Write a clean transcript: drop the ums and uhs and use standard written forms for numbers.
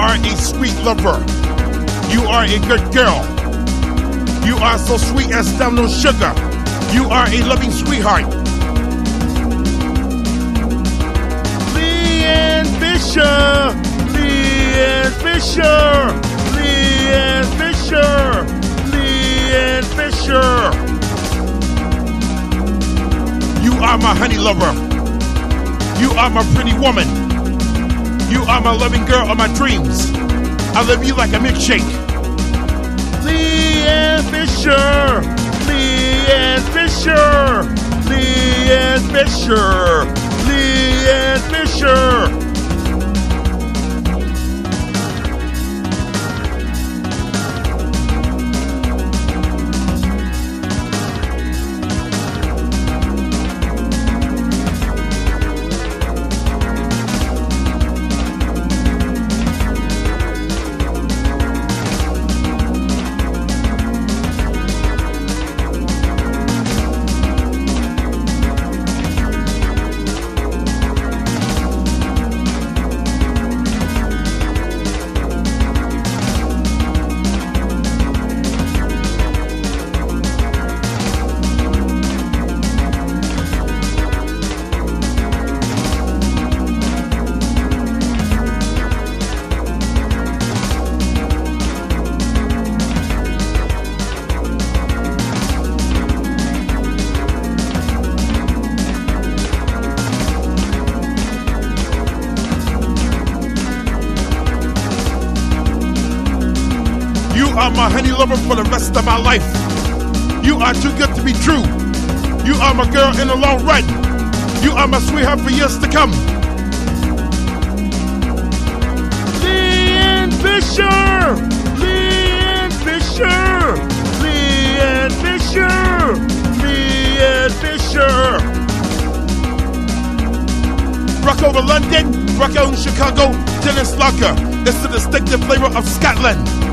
are a sweet lover. You are a good girl. You are so sweet as down no sugar. You are a loving sweetheart. Leanne Fisher, Leanne Fisher, Leanne Fisher, Leanne Fisher. You are my honey lover. You are my pretty woman. You are my loving girl of my dreams. I love you like a milkshake. Leanne Fisher, Leanne Fisher, Leanne Fisher, Leanne Fisher. You are my honey lover for the rest of my life. You are too good to be true. You are my girl in the long run. You are my sweetheart for years to come. Leanne Fisher, Leanne Fisher, Leanne Fisher, Leanne Fisher. Rock over London, rock out in Chicago, Dennis Locker. It's the distinctive flavor of Scotland.